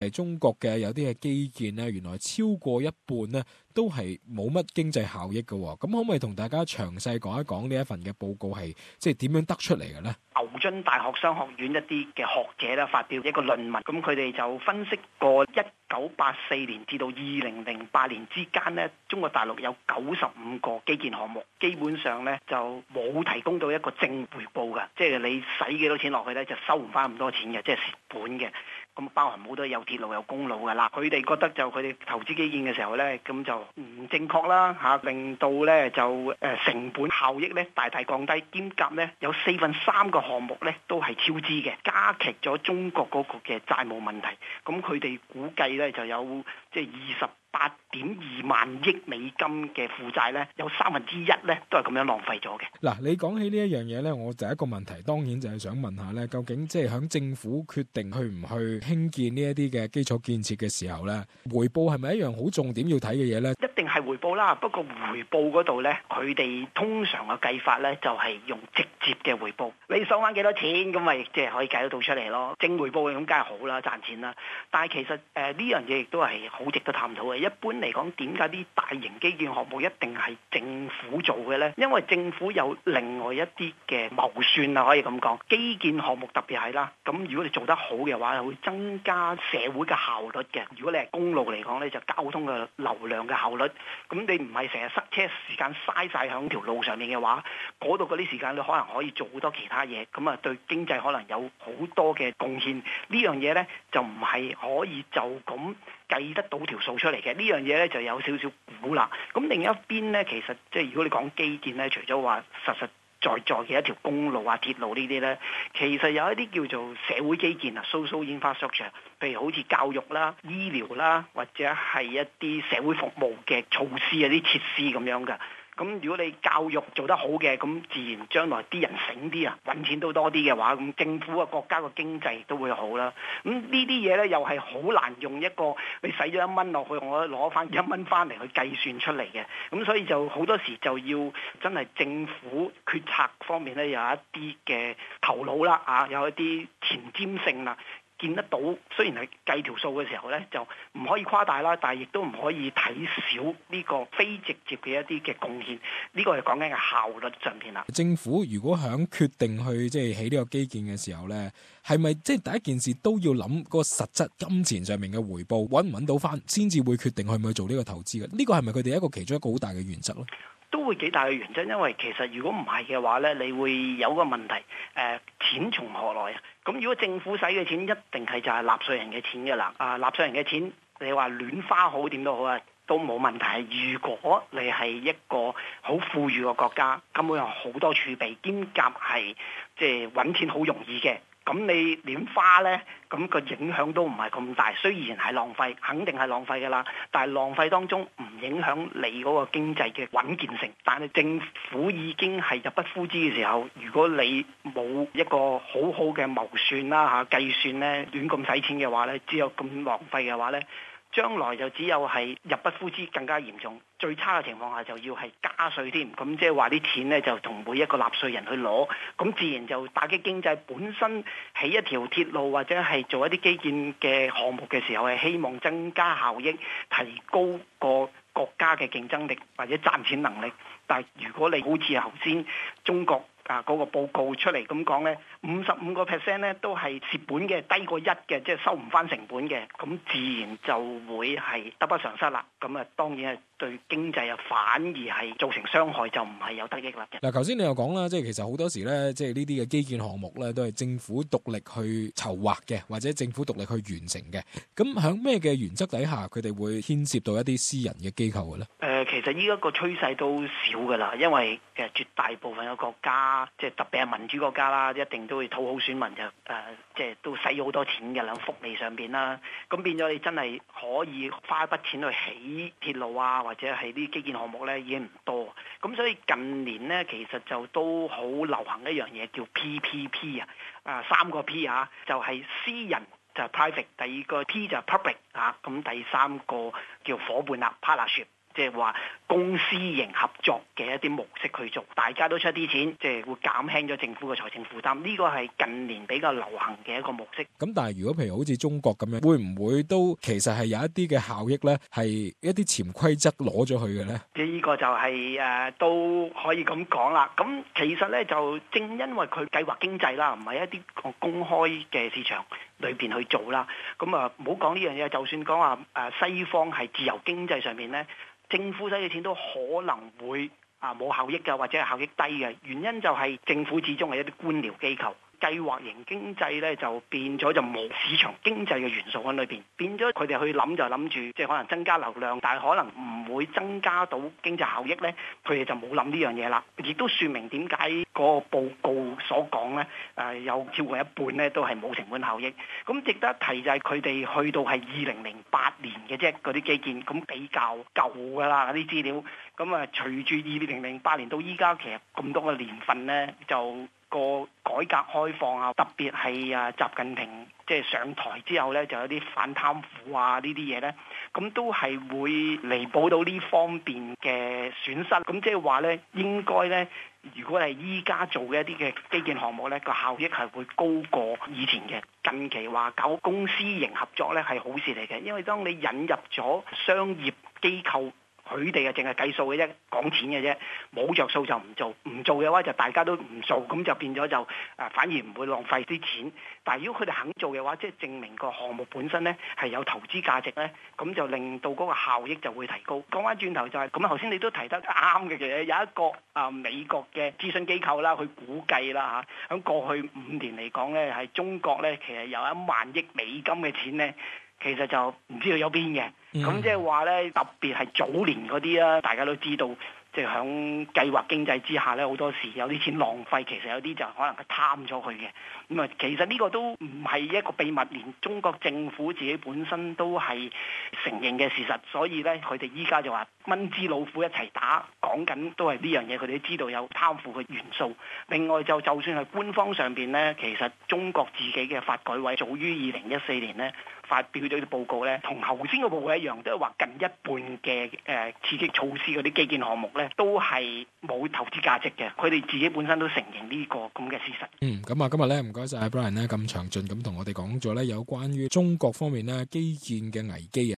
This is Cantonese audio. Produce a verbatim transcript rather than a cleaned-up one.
係中國嘅有啲嘅基建咧，原來超過一半咧都係冇乜經濟效益嘅。咁可唔可以同大家詳細講一講呢一份嘅報告係即係點樣得出嚟嘅咧？ 牛津大學商學院一啲嘅學者咧發表一個論文，咁佢哋就分析過一九八四年至到二零零八年之間咧，中國大陸有九十五個基建項目，基本上咧就冇提供到一個正回報嘅，即係你使幾多錢落去咧就收唔翻咁多錢嘅，即係蝕本嘅。咁包含好多有鐵路有公路㗎啦，佢哋覺得就佢哋投資基建嘅時候咧，咁就唔正確啦嚇，令到咧就誒成本效益咧大大降低，兼夾咧有四分三個項目咧都係超支嘅，加劇咗中國嗰個嘅債務問題。咁佢哋估計咧就有即係二十八點二萬億美金嘅負債咧，有三分之一咧都係咁樣浪費咗嘅。 嗱，你講起呢一樣嘢咧，我第一個問題當然就係想問下咧，究竟即係響政府決定去唔去興建呢一啲嘅基礎建設嘅時候咧，回報係咪一樣好重點要睇嘅嘢咧？ 一定係回報啦，不過回報嗰度咧，佢哋通常嘅計法咧就係用直接嘅回報，你收翻幾多錢咁咪即係可以計得到出嚟咯。正回報咁梗係好啦，賺錢啦。但係其實誒呢樣嘢亦都係好值得探討嘅。一般嚟講，點解啲大型基建項目一定係政府做嘅呢？因為政府有另外一啲嘅謀算啊，可以咁講。基建項目特別係啦，咁如果你做得好嘅話，會增加社會嘅效率嘅。如果你係公路嚟講呢，就交通嘅流量嘅效率。咁你唔係成日塞車，時間嘥晒響條路上面嘅話，嗰度嗰啲時間你可能可以做好多其他嘢，咁啊對經濟可能有好多嘅貢獻。呢樣嘢呢，就唔係可以就咁計得到條數出嚟嘅。呢樣嘢呢，就有少少估啦。咁另一邊呢，其實即係如果你講基建呢，除咗話實實在在嘅一條公路啊、鐵路呢啲呢，其實有一啲叫做社會基建啊 （social infrastructure），譬如好似教育啦、醫療啦，或者係一啲社會服務嘅措施啊、啲設施咁樣嘅。咁如果你教育做得好嘅，咁自然將來啲人醒啲啊，揾錢都多啲嘅話，咁政府啊、國家個經濟都會好啦。咁呢啲嘢呢，又係好難用一個你使咗一蚊落去，我攞翻一蚊翻嚟去計算出嚟嘅。咁所以就好多時就要真係政府決策方面呢，有一啲嘅頭腦啦，啊，有一啲前瞻性啦。見得到，雖然係計條數嘅時候呢，就唔可以誇大啦，但係亦都唔可以睇少呢個非直接嘅一啲嘅貢獻。呢個係講緊嘅效率上邊啦。 政府如果響決定去即係起呢個基建嘅時候呢，係咪即係第一件事都要諗個實質金錢上面嘅回報，揾唔揾到翻，先至會決定去唔去做呢個投資嘅？呢個係咪佢哋一個其中一個好大嘅原則咧？ 都會幾大嘅原則，因為其實如果唔係嘅話呢，你會有個問題，誒、呃、錢從何來啊？咁如果政府使嘅錢一定係就係納稅人嘅錢㗎啦，啊納稅人嘅錢，你話亂花好點都好啊，都冇問題。如果你係一個好富裕嘅國家，根本有好多儲備，兼夾係即係揾錢好容易嘅。咁你亂花呢，咁個影響都唔係咁大。雖然係浪費，肯定係浪費㗎啦。但係浪費當中唔影響你嗰個經濟嘅穩健性。但係政府已經係入不敷支嘅時候，如果你冇一個好好嘅謀算啦嚇計算呢，亂咁使錢嘅話呢，只有咁浪費嘅話呢，將來就只有係入不敷支更加嚴重。最差嘅情況下就要係加稅添，咁即係話啲錢呢就同每一個納稅人去攞，咁自然就打擊經濟。本身起一條鐵路或者係做一啲基建嘅項目嘅時候，係希望增加效益，提高個國家嘅競爭力或者賺錢能力。但係如果你好似頭先中國啊嗰個報告出嚟咁講呢，五十五個 percent 咧都係蝕本嘅，低過一嘅，即係收唔翻成本嘅，咁自然就會係得不償失啦。咁啊，當然係對經濟啊反而係造成傷害，就唔係有得益啦。 嗱，頭先你又講啦，即係其實好多時咧，即係呢啲嘅基建項目咧，都係政府獨力去籌劃嘅，或者政府獨力去完成嘅。咁喺咩嘅原則底下，佢哋會牽涉到一啲私人嘅機構嘅咧？誒、 呃，其實依一個趨勢都少噶啦，因為其實絕大部分嘅國家，即係特別係民主國家啦，一定都會討好選民，就誒、呃，即係都使咗好多錢嘅喺福利上邊啦。咁變咗你真係可以花一筆錢去起鐵路啊，或者係啲基建項目咧，已經唔多。咁所以近年咧，其實就都好流行一樣嘢叫 P P P 啊，啊三個 P 啊，就係、是、私人就係 private，第二個 P 就係 public 啊，咁第三個叫伙伴啦 partnership。 即係話公私營合作嘅一啲模式去做，大家都出啲錢，即係會減輕咗政府嘅財政負擔。呢個係近年比較流行嘅一個模式。 咁但係如果譬如好似中國咁樣，會唔會都其實係有一啲嘅效益咧，係一啲潛規則攞咗去嘅咧？ 呢個就係、是、誒、呃、都可以咁講啦。咁其實咧就正因為佢計劃經濟啦，唔係一啲公開嘅市場裏邊去做啦。咁啊唔好講呢樣嘢，就算講話誒西方係自由經濟上面咧，政府使嘅錢都可能會啊冇效益嘅，或者係效益低嘅。原因就係政府始終係一啲官僚機構。計劃型經濟咧就變咗就冇市場經濟嘅元素喺裏邊，變咗佢哋去諗就諗住即係可能增加流量，但係可能唔會增加到經濟效益咧，佢哋就冇諗呢樣嘢啦。亦都説明點解嗰個報告所講咧，誒有超過一半咧都係冇成本效益。咁值得一提就係佢哋去到係二零零八年嘅啫，嗰啲基建咁比較舊㗎啦，嗰啲資料。咁啊，隨住二零零八年到依家，其實咁多個年份咧就。個改革開放啊，特別係啊習近平即係上台之後咧，就有啲反貪腐啊呢啲嘢咧，咁都係會彌補到呢方面嘅損失。咁即係話咧，應該咧，如果係依家做嘅一啲嘅基建項目咧，個效益係會高過以前嘅。近期話搞公私營合作咧係好事嚟嘅，因為當你引入咗商業機構。佢哋啊，淨係計數嘅啫，講錢嘅啫，冇着數就唔做，唔做嘅話就大家都唔做，咁就變咗就啊，反而唔會浪費啲錢。但係如果佢哋肯做嘅話，即係證明個項目本身咧係有投資價值咧，咁就令到嗰個效益就會提高。講翻轉頭就係咁啊，頭先你都提得啱嘅，其實有一個啊美國嘅諮詢機構啦，佢估計啦嚇，喺過去五年嚟講咧，係中國咧其實有一萬億美金嘅錢咧。其實就唔知道有邊嘅，咁即係話咧，特別係早年嗰啲啦，大家都知道，即係響計劃經濟之下咧，好多時有啲錢浪費，其實有啲就可能係貪咗佢嘅。咁啊，其實呢個都唔係一個秘密，連中國政府自己本身都係承認嘅事實。所以咧，佢哋依家就話蚊子老虎一齊打，講緊都係呢樣嘢，佢哋都知道有貪腐嘅元素。另外就就算係官方上邊咧，其實中國自己嘅發改委早於二零一四年咧。發表咗啲報告咧，同頭先個報告一樣，都係話近一半嘅誒、呃、刺激措施嗰啲基建項目咧，都係冇投資價值嘅。佢哋自己本身都承認呢個咁嘅事實。 嗯，咁啊，今日咧唔該晒 Brian 咧咁詳盡咁同我哋講咗咧有關於中國方面咧基建嘅危機啊。